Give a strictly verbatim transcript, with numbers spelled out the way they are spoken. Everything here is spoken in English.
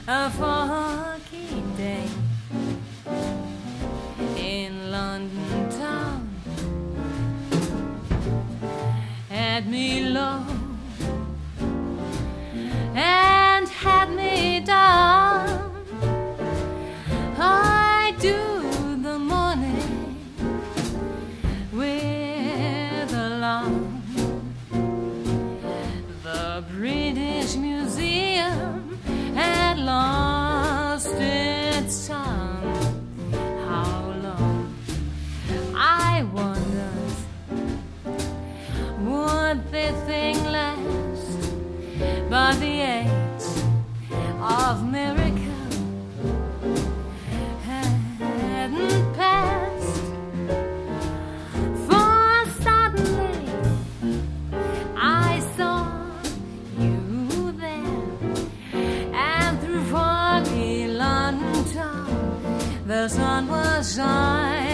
a foggy day in London town had me low and had me down. I do the morning with alarm. The British Museum had lost its charm. How long, I wondered, would this thing last? But the age of miracle hadn't passed. For suddenly I saw you there, and through foggy London town the sun was shining.